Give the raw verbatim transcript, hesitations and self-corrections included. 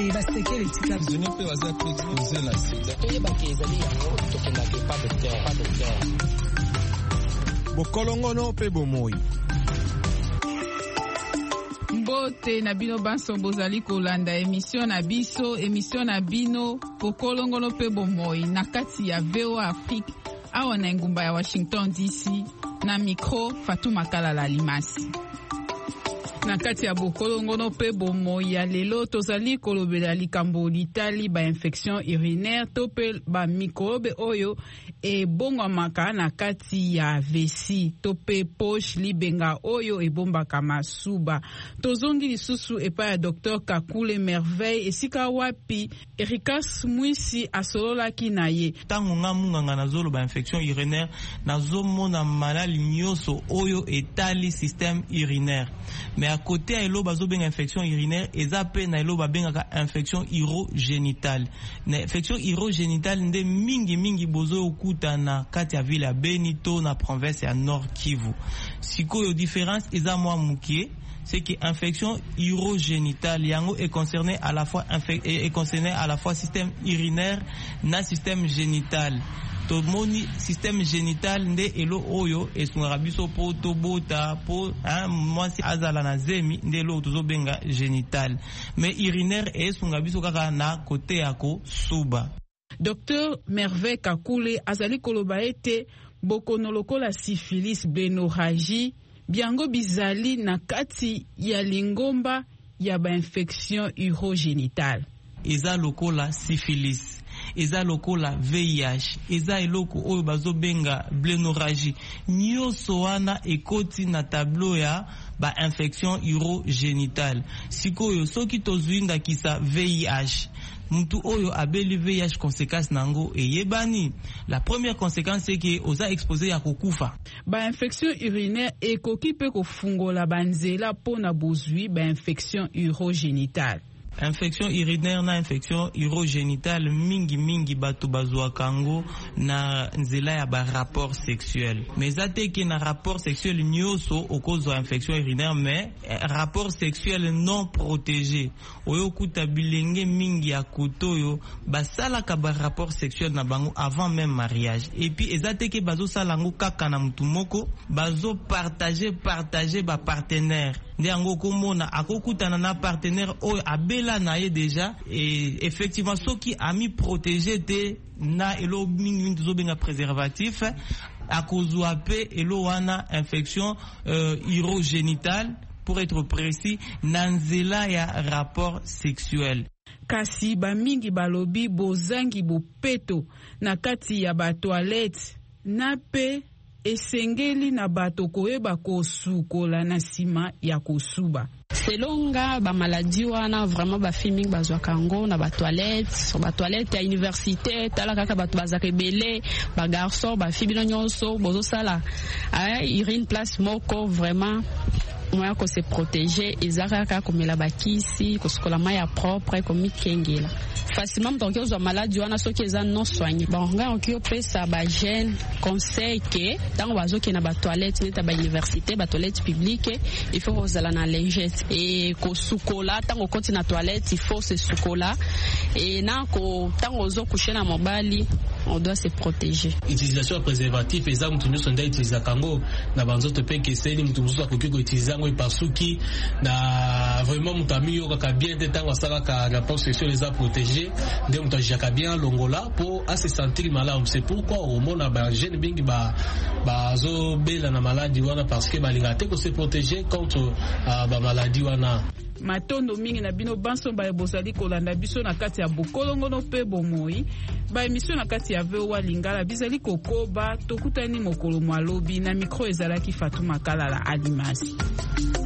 te basekele tika zone pe waza pe exposer la sida toye bakezali yango tokendake pas docteur pas docteur bokolongono pe bomoi. Mbote na bino banso bozali kolanda emission na biso emission na bino bokolongono pe bomoi na kati ya V O A Afrique awa na ngumba ya Washington D C na micro Fatou Makala la Limasi. Na kati ya bokolongono pe bomoi ya lelo tozali kolobela likambo litali ba infection urinaire to pe ba microbe oyo e bongwamaka na kati ya vesi to pe poche libenga oyo e bombaka masuba. Tozongi lisusu epa ya docteur Kakule Merveille esika wapi Ericas Mwisi asololaki na ye. Tango nga munganga nazoloba infection urinaire nazomona malali nyonso oyo etali système urinaire. Mais à côté à eloba zobenga infection urinaire eza pe na eloba bengaka infection urogénitale. Na infection urogénitale nde mingi mingi bozo okuta na kati ya ville ya Beni to na province ya Nord Kivu. Sikoyo différence eza mwa mukie, c'est que infection urogénitale yango est concerné à la fois est concerné à la fois système urinaire na système génital. To moni système génital nde elo oyo esungaka biso po tobota po hein mwasi azala na zemi nde elo tozobenga génital, mais urinaire esunga biso kaka na kote yako suba. Docteur Merveille Kakule azali koloba ete bokono lokola syphilis bénorragie biango bizali na kati ya lingomba ya ba infection urogénitale. Eza lokola syphilis, eza lokola V I H, eza eloko oyo bazobenga bénorragie. Nyonso wana ekoti na tableau ya ba infection urogénitale. Sikoyo soki tozuinda kisa V I H, mutu oyo abeli V I H conséquence nango eyebani. La première conséquence c'est que oza exposé ya kokufa. Ba infection urinaire ekoki pe kofungola banzela pona bozwi ba infection urogénitale. Infection urinaire na infection urogénitale mingi mingi bato bazwa kango na nzela ya ba rapport sexuel. Mais ateke na rapport sexuel nyoso okozo infection urinaire mais rapport sexuel non protégé. Oyo kuta bilenge mingi ya kotoyo basala ka ba rapport sexuel na bango avant même mariage. Et puis ezateke bazo salango kaka na mutu moko bazo partager partager ba partenaire. Nde yango komona akokutana na partenaire oyo abela na ye déjà et effectivement soki ami protégé te na elo mingi mingi zobenga préservatif akozwa pe elo wana infection euh, urogénitale pour être précis nanzela ya rapport sexuel. Kasi ba mingi balobi bozangi bopeto na kati ya ba toilette na pe esengeli na bato koyeba kosukola na sima ya kosuba. Selonga ba maladie wana vraiment ba filming bazwa kango na ba toilette so ba toilette ya université tala kaka bato bazaka belé ba garçon ba fibino nyonso bozo sala ay urine place moko vraiment moya ko se protéger ezaka kaka komela bakisi kosukola maya propre komi kengela facilement donc aux maladies wana soki eza non soigné bon nga okio pesa ba jeune conseil que tant wazo ki na ba toilette neta ba université ba toilette publique il faut ozala na lingette et ko sukola tant ko continue na toilette il faut se sukola et na ko tant ozo coucher na mobali on doit se protéger. Utilisation de préservatif eza mutu nyoso nda utiliza kango na banzoto pe ke seli mutu musu akoki ko utiliza ngo ipasuki na vraiment mutu amiyo kaka bien te tango asala ka rapport sexuel eza protégé nde mutu ajaka bien longola pour à se sentir malade. C'est pourquoi au mona ba jeune bingi ba bazo bela na maladie wana parce que balinga te ko se protéger contre uh, ba maladie wana. Matondo mingi na bino banso ba bozali kolanda biso na kati ya bokolongono pe bomoi ba émission na kati ya V O A Lingala bizali kokoba tokutani mokolo mwalobi na micro ezalaki Fatou Makala la Alimasi.